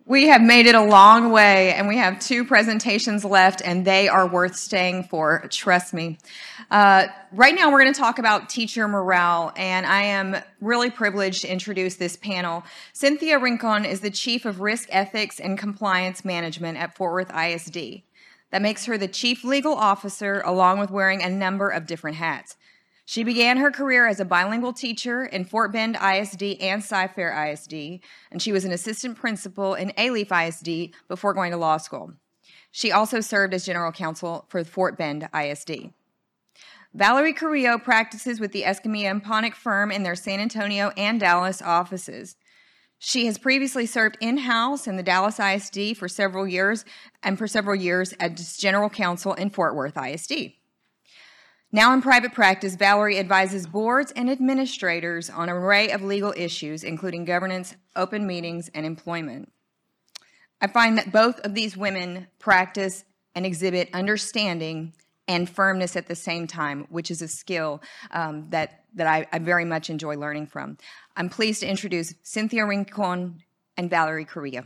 We have made it a long way, and we have 2 presentations left, and they are worth staying for, trust me. Right now, we're going to talk about teacher morale, and I am really privileged to introduce this panel. Cynthia Rincon is the Chief of Risk Ethics and Compliance Management at Fort Worth ISD. That makes her the Chief Legal Officer, along with wearing a number of different hats. She began her career as a bilingual teacher in Fort Bend ISD and Cy-Fair ISD, and she was an assistant principal in Alief ISD before going to law school. She also served as general counsel for Fort Bend ISD. Valerie Carrillo practices with the Escamilla Ponick firm in their San Antonio and Dallas offices. She has previously served in-house in the Dallas ISD for several years, and for several years as general counsel in Fort Worth ISD. Now in private practice, Valerie advises boards and administrators on an array of legal issues, including governance, open meetings, and employment. I find that both of these women practice and exhibit understanding and firmness at the same time, which is a skill that I very much enjoy learning from. I'm pleased to introduce Cynthia Rincon and Valerie Carrillo.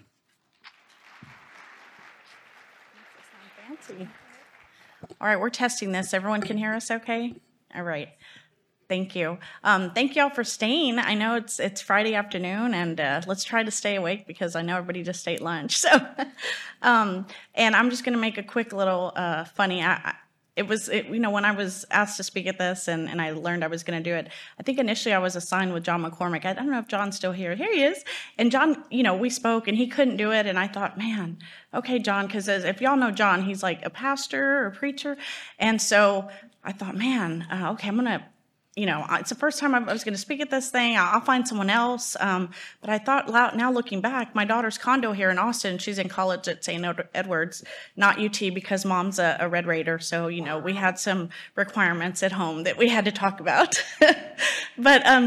Fancy. All right, we're testing this. Everyone can hear us okay? All right. Thank you. Thank you all for staying. I know it's Friday afternoon, and let's try to stay awake because I know everybody just ate lunch. So, and I'm just going to make a quick little funny. When I was asked to speak at this and I learned I was going to do it, I think initially I was assigned with John McCormick. I don't know if John's still here. Here he is. And John, we spoke and he couldn't do it. And I thought, man, okay, John, because if y'all know John, he's like a pastor or a preacher. And so I thought, man, okay, I'm going to, it's the first time I was going to speak at this thing. I'll find someone else. But I thought, now looking back, my daughter's condo here in Austin, she's in college at St. Edward's, not UT, because mom's a Red Raider. So, we had some requirements at home that we had to talk about. But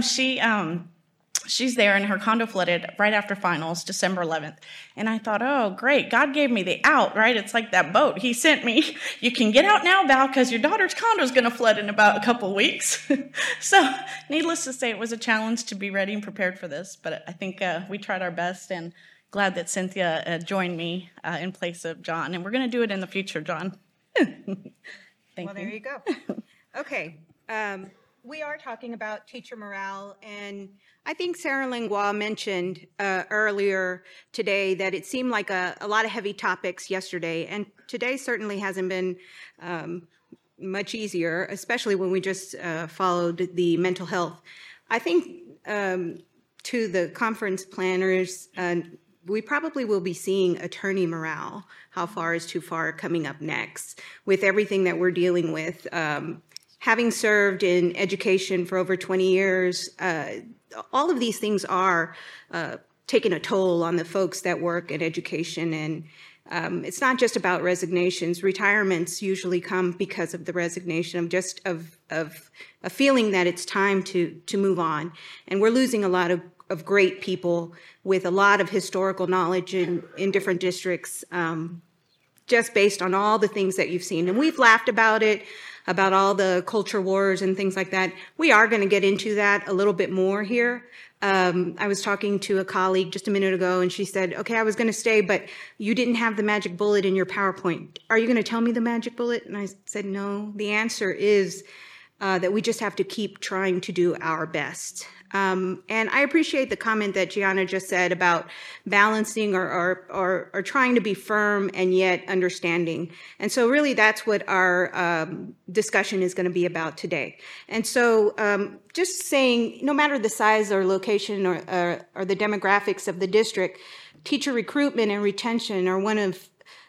she's there, and her condo flooded right after finals, December 11th. And I thought, oh, great. God gave me the out, right? It's like that boat. He sent me, you can get out now, Val, because your daughter's condo is going to flood in about a couple of weeks. So needless to say, it was a challenge to be ready and prepared for this. But I think we tried our best, and glad that Cynthia joined me in place of John. And we're going to do it in the future, John. Thank you. Well, there you go. Okay. We are talking about teacher morale, and I think Sarah Langlois mentioned earlier today that it seemed like a lot of heavy topics yesterday, and today certainly hasn't been much easier, especially when we just followed the mental health. I think to the conference planners, we probably will be seeing attorney morale, how far is too far, coming up next with everything that we're dealing with. Having served in education for over 20 years, all of these things are taking a toll on the folks that work in education. And it's not just about resignations. Retirements usually come because of the resignation of a feeling that it's time to move on. And we're losing a lot of great people with a lot of historical knowledge in different districts, just based on all the things that you've seen. And we've laughed about it, about all the culture wars and things like that. We are going to get into that a little bit more here. I was talking to a colleague just a minute ago, and she said, okay, I was going to stay, but you didn't have the magic bullet in your PowerPoint. Are you going to tell me the magic bullet? And I said, no. The answer is that we just have to keep trying to do our best. And I appreciate the comment that Gianna just said about balancing or trying to be firm and yet understanding. And so really that's what our discussion is going to be about today. And so just saying, no matter the size or location or the demographics of the district, teacher recruitment and retention are one of,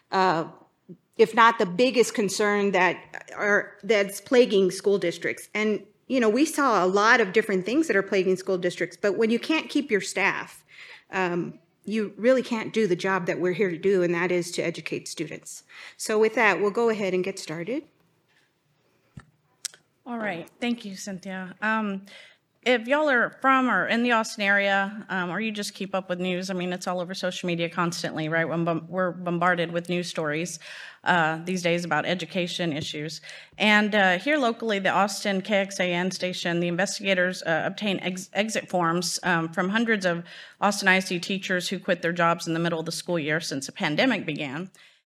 if not the biggest concern that's plaguing school districts. And we saw a lot of different things that are plaguing school districts, but when you can't keep your staff, you really can't do the job that we're here to do, and that is to educate students. So with that, we'll go ahead and get started. All right. Thank you, Cynthia. if y'all are from or in the Austin area, or you just keep up with news, I mean, it's all over social media constantly, right? We're bombarded with news stories these days about education issues. And here locally, the Austin KXAN station, the investigators obtain exit forms from hundreds of Austin ISD teachers who quit their jobs in the middle of the school year since the pandemic began.